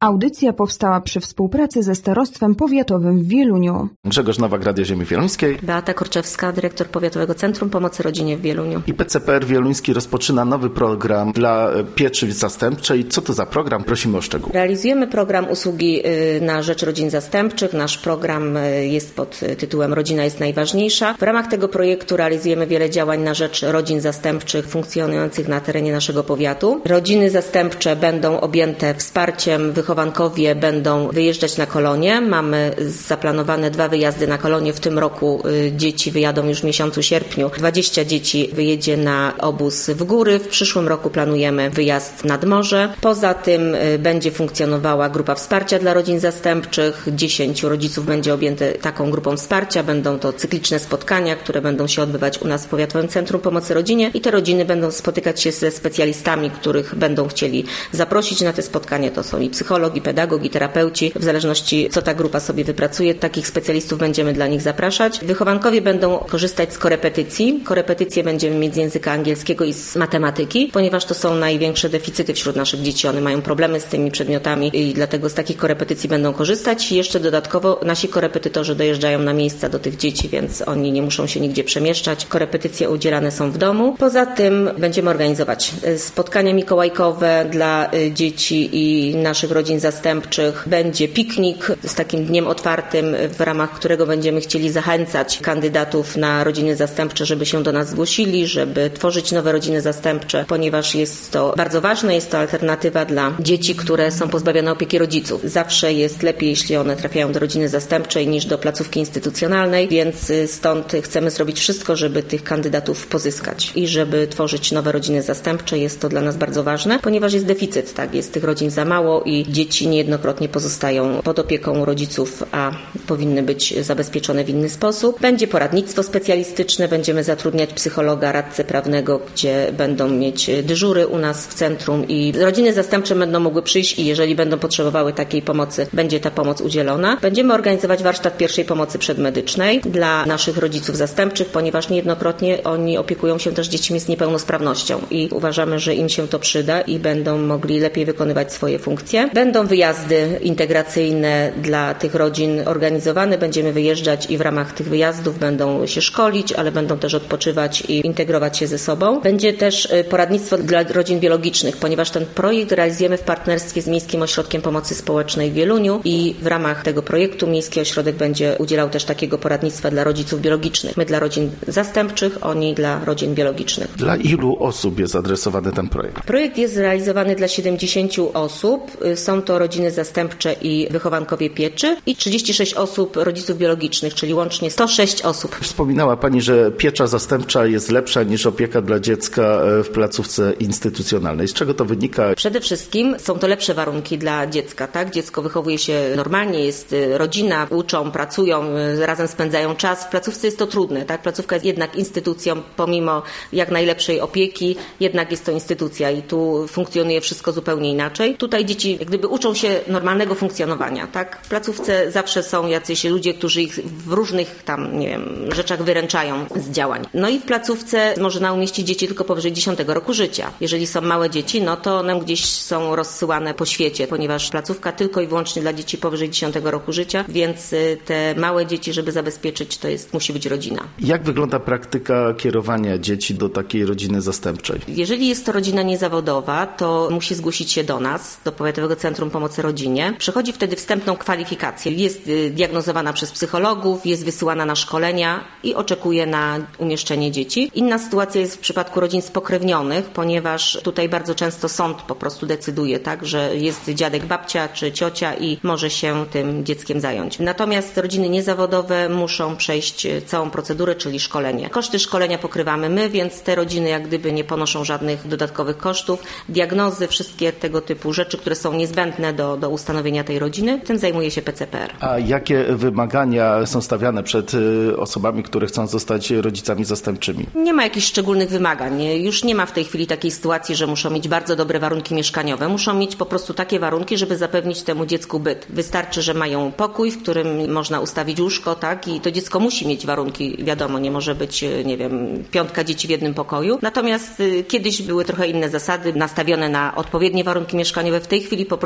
Audycja powstała przy współpracy ze Starostwem Powiatowym w Wieluniu. Grzegorz Nowak, Radio Ziemi Wieluńskiej. Beata Korczewska, dyrektor Powiatowego Centrum Pomocy Rodzinie w Wieluniu. I PCPR Wieluński rozpoczyna nowy program dla pieczy zastępczej. Co to za program? Prosimy o szczegóły. Realizujemy program usługi na rzecz rodzin zastępczych. Nasz program jest pod tytułem Rodzina jest najważniejsza. W ramach tego projektu realizujemy wiele działań na rzecz rodzin zastępczych funkcjonujących na terenie naszego powiatu. Rodziny zastępcze będą objęte wsparciem, wychowankowie będą wyjeżdżać na kolonie. Mamy zaplanowane 2 wyjazdy na kolonie. W tym roku dzieci wyjadą już w miesiącu sierpniu. 20 dzieci wyjedzie na obóz w góry. W przyszłym roku planujemy wyjazd nad morze. Poza tym będzie funkcjonowała grupa wsparcia dla rodzin zastępczych. 10 rodziców będzie objęte taką grupą wsparcia. Będą to cykliczne spotkania, które będą się odbywać u nas w Powiatowym Centrum Pomocy Rodzinie i te rodziny będą spotykać się ze specjalistami, których będą chcieli zaprosić na te spotkanie. To są i psycholog, i pedagog, i terapeuci. W zależności co ta grupa sobie wypracuje, takich specjalistów będziemy dla nich zapraszać. Wychowankowie będą korzystać z korepetycji. Korepetycje będziemy mieć z języka angielskiego i z matematyki, ponieważ to są największe deficyty wśród naszych dzieci. One mają problemy z tymi przedmiotami i dlatego z takich korepetycji będą korzystać. I jeszcze dodatkowo nasi korepetytorzy dojeżdżają na miejsca do tych dzieci, więc oni nie muszą się nigdzie przemieszczać. Korepetycje udzielane są w domu. Poza tym będziemy organizować spotkania mikołajkowe dla dzieci i naszych rodzin zastępczych. Będzie piknik z takim dniem otwartym, w ramach którego będziemy chcieli zachęcać kandydatów na rodziny zastępcze, żeby się do nas zgłosili, żeby tworzyć nowe rodziny zastępcze, ponieważ jest to bardzo ważne, jest to alternatywa dla dzieci, które są pozbawione opieki rodziców. Zawsze jest lepiej, jeśli one trafiają do rodziny zastępczej niż do placówki instytucjonalnej, więc stąd chcemy zrobić wszystko, żeby tych kandydatów pozyskać i żeby tworzyć nowe rodziny zastępcze. Jest to dla nas bardzo ważne, ponieważ jest deficyt, tak, jest tych rodzin za mało i dzieci niejednokrotnie pozostają pod opieką rodziców, a powinny być zabezpieczone w inny sposób. Będzie poradnictwo specjalistyczne, będziemy zatrudniać psychologa, radcę prawnego, gdzie będą mieć dyżury u nas w centrum i rodziny zastępcze będą mogły przyjść i jeżeli będą potrzebowały takiej pomocy, będzie ta pomoc udzielona. Będziemy organizować warsztat pierwszej pomocy przedmedycznej dla naszych rodziców zastępczych, ponieważ niejednokrotnie oni opiekują się też dziećmi z niepełnosprawnością i uważamy, że im się to przyda i będą mogli lepiej wykonywać swoje funkcje. Będą wyjazdy integracyjne dla tych rodzin organizowane. Będziemy wyjeżdżać i w ramach tych wyjazdów będą się szkolić, ale będą też odpoczywać i integrować się ze sobą. Będzie też poradnictwo dla rodzin biologicznych, ponieważ ten projekt realizujemy w partnerstwie z Miejskim Ośrodkiem Pomocy Społecznej w Wieluniu i w ramach tego projektu Miejski Ośrodek będzie udzielał też takiego poradnictwa dla rodziców biologicznych. My dla rodzin zastępczych, oni dla rodzin biologicznych. Dla ilu osób jest adresowany ten projekt? Projekt jest realizowany dla 70 osób. Są to rodziny zastępcze i wychowankowie pieczy i 36 osób rodziców biologicznych, czyli łącznie 106 osób. Wspominała Pani, że piecza zastępcza jest lepsza niż opieka dla dziecka w placówce instytucjonalnej. Z czego to wynika? Przede wszystkim są to lepsze warunki dla dziecka, tak? Dziecko wychowuje się normalnie, jest rodzina, uczą, pracują, razem spędzają czas. W placówce jest to trudne, tak? Placówka jest jednak instytucją, pomimo jak najlepszej opieki, jednak jest to instytucja i tu funkcjonuje wszystko zupełnie inaczej. Tutaj dzieci jak gdyby uczą się normalnego funkcjonowania, tak? W placówce zawsze są jacyś ludzie, którzy ich w różnych tam, nie wiem, rzeczach wyręczają z działań. No i w placówce można umieścić dzieci tylko powyżej 10 roku życia. Jeżeli są małe dzieci, no to one gdzieś są rozsyłane po świecie, ponieważ placówka tylko i wyłącznie dla dzieci powyżej 10 roku życia, więc te małe dzieci, żeby zabezpieczyć, musi być rodzina. Jak wygląda praktyka kierowania dzieci do takiej rodziny zastępczej? Jeżeli jest to rodzina niezawodowa, to musi zgłosić się do nas, do Powiatowego Centrum Pomocy Rodzinie. Przechodzi wtedy wstępną kwalifikację. Jest diagnozowana przez psychologów, jest wysyłana na szkolenia i oczekuje na umieszczenie dzieci. Inna sytuacja jest w przypadku rodzin spokrewnionych, ponieważ tutaj bardzo często sąd po prostu decyduje, tak, że jest dziadek, babcia czy ciocia i może się tym dzieckiem zająć. Natomiast rodziny niezawodowe muszą przejść całą procedurę, czyli szkolenie. Koszty szkolenia pokrywamy my, więc te rodziny jak gdyby nie ponoszą żadnych dodatkowych kosztów. Diagnozy, wszystkie tego typu rzeczy, które są niezbędne do ustanowienia tej rodziny, tym zajmuje się PCPR. A jakie wymagania są stawiane przed osobami, które chcą zostać rodzicami zastępczymi? Nie ma jakichś szczególnych wymagań. Już nie ma w tej chwili takiej sytuacji, że muszą mieć bardzo dobre warunki mieszkaniowe. Muszą mieć po prostu takie warunki, żeby zapewnić temu dziecku byt. Wystarczy, że mają pokój, w którym można ustawić łóżko, tak? I to dziecko musi mieć warunki, wiadomo, nie może być, nie wiem, 5 dzieci w jednym pokoju. Natomiast kiedyś były trochę inne zasady, nastawione na odpowiednie warunki mieszkaniowe. W tej chwili po prostu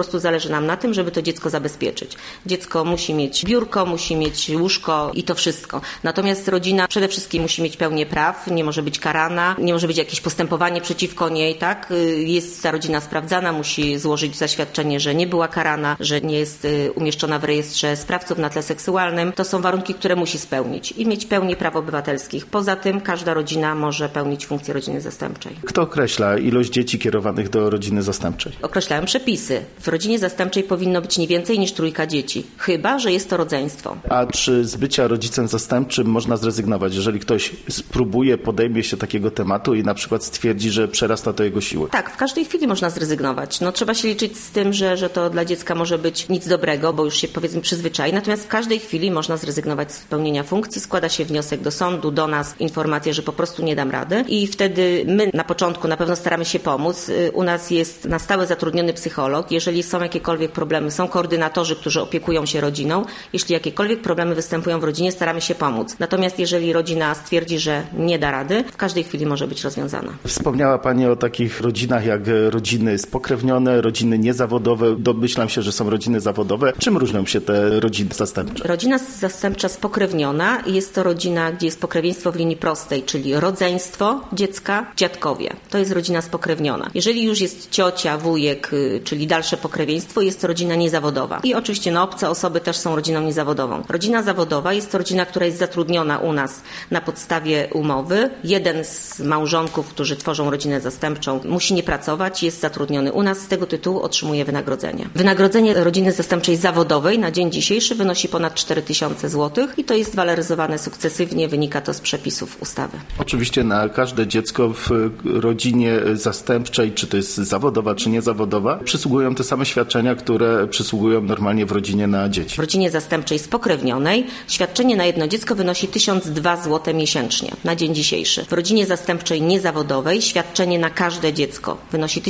prostu zależy nam na tym, żeby to dziecko zabezpieczyć. Dziecko musi mieć biurko, musi mieć łóżko i to wszystko. Natomiast rodzina przede wszystkim musi mieć pełnię praw, nie może być karana, nie może być jakieś postępowanie przeciwko niej, tak? Jest ta rodzina sprawdzana, musi złożyć zaświadczenie, że nie była karana, że nie jest umieszczona w rejestrze sprawców na tle seksualnym. To są warunki, które musi spełnić i mieć pełnię praw obywatelskich. Poza tym każda rodzina może pełnić funkcję rodziny zastępczej. Kto określa ilość dzieci kierowanych do rodziny zastępczej? Określają przepisy. W rodzinie zastępczej powinno być nie więcej niż 3 dzieci, chyba że jest to rodzeństwo. A czy z bycia rodzicem zastępczym można zrezygnować, jeżeli ktoś spróbuje, podejmie się takiego tematu i na przykład stwierdzi, że przerasta to jego siły? Tak, w każdej chwili można zrezygnować. Trzeba się liczyć z tym, że to dla dziecka może być nic dobrego, bo już się powiedzmy przyzwyczai. Natomiast w każdej chwili można zrezygnować z pełnienia funkcji. Składa się wniosek do sądu, do nas informację, że po prostu nie dam rady i wtedy my na początku na pewno staramy się pomóc. U nas jest na stałe zatrudniony psycholog. Jeżeli są jakiekolwiek problemy, są koordynatorzy, którzy opiekują się rodziną. Jeśli jakiekolwiek problemy występują w rodzinie, staramy się pomóc. Natomiast jeżeli rodzina stwierdzi, że nie da rady, w każdej chwili może być rozwiązana. Wspomniała Pani o takich rodzinach jak rodziny spokrewnione, rodziny niezawodowe. Domyślam się, że są rodziny zawodowe. Czym różnią się te rodziny zastępcze? Rodzina zastępcza spokrewniona jest to rodzina, gdzie jest pokrewieństwo w linii prostej, czyli rodzeństwo dziecka, dziadkowie. To jest rodzina spokrewniona. Jeżeli już jest ciocia, wujek, czyli dalsze pokrewieństwo, jest to rodzina niezawodowa. I oczywiście obce osoby też są rodziną niezawodową. Rodzina zawodowa jest to rodzina, która jest zatrudniona u nas na podstawie umowy. Jeden z małżonków, którzy tworzą rodzinę zastępczą, musi nie pracować, jest zatrudniony u nas, z tego tytułu otrzymuje wynagrodzenie. Wynagrodzenie rodziny zastępczej zawodowej na dzień dzisiejszy wynosi ponad 4000 zł i to jest waloryzowane sukcesywnie, wynika to z przepisów ustawy. Oczywiście na każde dziecko w rodzinie zastępczej, czy to jest zawodowa, czy niezawodowa, przysługują te same świadczenia, które przysługują normalnie w rodzinie na dzieci. W rodzinie zastępczej spokrewnionej świadczenie na jedno dziecko wynosi 1002 zł miesięcznie na dzień dzisiejszy. W rodzinie zastępczej niezawodowej świadczenie na każde dziecko wynosi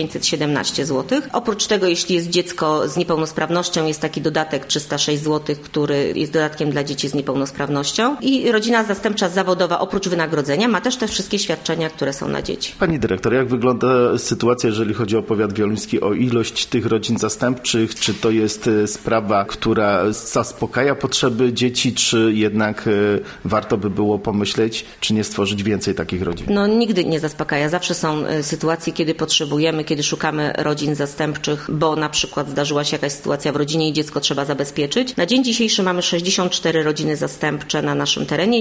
1517 zł. Oprócz tego, jeśli jest dziecko z niepełnosprawnością, jest taki dodatek 306 zł, który jest dodatkiem dla dzieci z niepełnosprawnością. I rodzina zastępcza zawodowa oprócz wynagrodzenia ma też te wszystkie świadczenia, które są na dzieci. Pani dyrektor, jak wygląda sytuacja, jeżeli chodzi o powiat wieluński, o ilość tych rodzin zastępczych? Czy to jest sprawa, która zaspokaja potrzeby dzieci, czy jednak warto by było pomyśleć, czy nie stworzyć więcej takich rodzin? Nigdy nie zaspokaja. Zawsze są sytuacje, kiedy potrzebujemy, kiedy szukamy rodzin zastępczych, bo na przykład zdarzyła się jakaś sytuacja w rodzinie i dziecko trzeba zabezpieczyć. Na dzień dzisiejszy mamy 64 rodziny zastępcze na naszym terenie,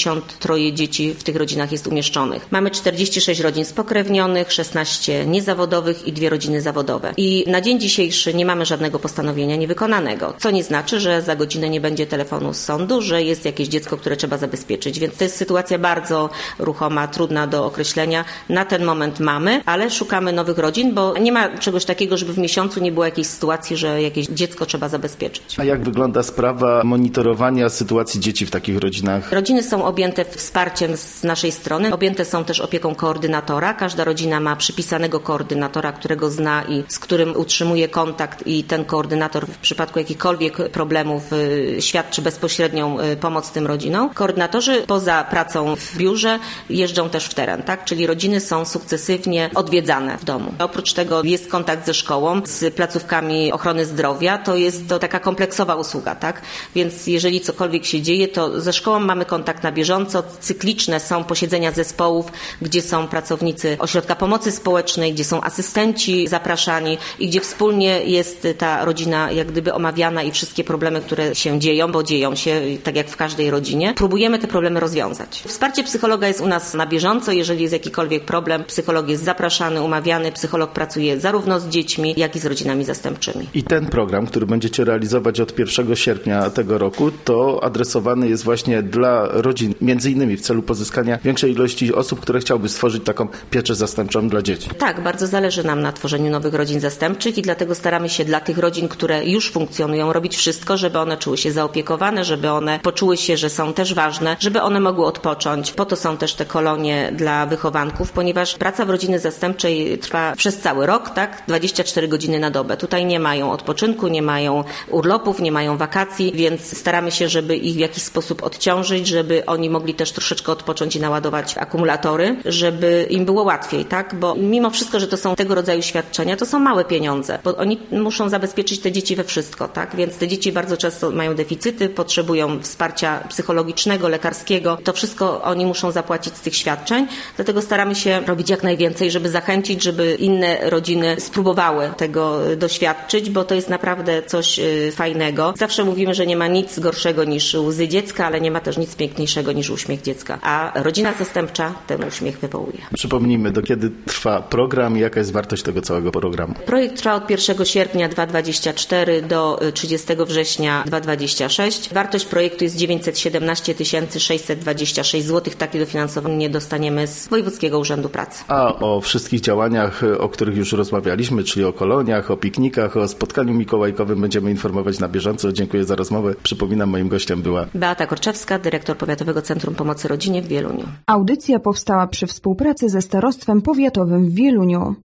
93 dzieci w tych rodzinach jest umieszczonych. Mamy 46 rodzin spokrewnionych, 16 niezawodowych i 2 rodziny zawodowe. I na dzień dzisiejszy nie mamy żadnego postanowienia niewykonanego, co nie znaczy, że za godzinę nie będzie telefonu z sądu, że jest jakieś dziecko, które trzeba zabezpieczyć. Więc to jest sytuacja bardzo ruchoma, trudna do określenia. Na ten moment mamy, ale szukamy nowych rodzin, bo nie ma czegoś takiego, żeby w miesiącu nie było jakiejś sytuacji, że jakieś dziecko trzeba zabezpieczyć. A jak wygląda sprawa monitorowania sytuacji dzieci w takich rodzinach? Rodziny są objęte wsparciem z naszej strony. Objęte są też opieką koordynatora. Każda rodzina ma przypisanego koordynatora, którego zna i z którym utrzymuje kontakt i ten koordynator w przypadku jakichkolwiek problemów świadczy bezpośrednią pomoc tym rodzinom. Koordynatorzy poza pracą w biurze jeżdżą też w teren, tak? Czyli rodziny są sukcesywnie odwiedzane w domu. Oprócz tego jest kontakt ze szkołą, z placówkami ochrony zdrowia. To jest to taka kompleksowa usługa, tak? Więc jeżeli cokolwiek się dzieje, to ze szkołą mamy kontakt na bieżąco. Cykliczne są posiedzenia zespołów, gdzie są pracownicy ośrodka pomocy społecznej, gdzie są asystenci zapraszani i gdzie wspólnie jest ta rodzina jak gdyby omawiana i wszystkie problemy, które się dzieją, bo dzieją się, tak jak w każdej rodzinie, próbujemy te problemy rozwiązać. Wsparcie psychologa jest u nas na bieżąco. Jeżeli jest jakikolwiek problem, psycholog jest zapraszany, umawiany. Psycholog pracuje zarówno z dziećmi, jak i z rodzinami zastępczymi. I ten program, który będziecie realizować od 1 sierpnia tego roku, to adresowany jest właśnie dla rodzin, między innymi w celu pozyskania większej ilości osób, które chciałyby stworzyć taką pieczę zastępczą dla dzieci. Tak, bardzo zależy nam na tworzeniu nowych rodzin zastępczych i dlatego staramy się dla tych rodzin, które już funkcjonują, robić wszystko, żeby one czuły się zaopiekowane, żeby one poczuły się, że są też ważne, żeby one mogły odpocząć. Po to są też te kolonie dla wychowanków, ponieważ praca w rodzinie zastępczej trwa przez cały rok, tak? 24 godziny na dobę. Tutaj nie mają odpoczynku, nie mają urlopów, nie mają wakacji, więc staramy się, żeby ich w jakiś sposób odciążyć, żeby oni mogli też troszeczkę odpocząć i naładować akumulatory, żeby im było łatwiej, tak? Bo mimo wszystko, że to są tego rodzaju świadczenia, to są małe pieniądze. pieniądze, bo oni muszą zabezpieczyć te dzieci we wszystko, tak? Więc te dzieci bardzo często mają deficyty, potrzebują wsparcia psychologicznego, lekarskiego. To wszystko oni muszą zapłacić z tych świadczeń, dlatego staramy się robić jak najwięcej, żeby zachęcić, żeby inne rodziny spróbowały tego doświadczyć, bo to jest naprawdę coś fajnego. Zawsze mówimy, że nie ma nic gorszego niż łzy dziecka, ale nie ma też nic piękniejszego niż uśmiech dziecka, a rodzina zastępcza ten uśmiech wywołuje. Przypomnijmy, do kiedy trwa program i jaka jest wartość tego całego programu? Projekt trwa od 1 sierpnia 2024 do 30 września 2026. Wartość projektu jest 917 626 zł. Takie dofinansowanie dostaniemy z Wojewódzkiego Urzędu Pracy. A o wszystkich działaniach, o których już rozmawialiśmy, czyli o koloniach, o piknikach, o spotkaniu mikołajkowym będziemy informować na bieżąco. Dziękuję za rozmowę. Przypominam, moim gościem była Beata Korczewska, dyrektor Powiatowego Centrum Pomocy Rodzinie w Wieluniu. Audycja powstała przy współpracy ze Starostwem Powiatowym w Wieluniu.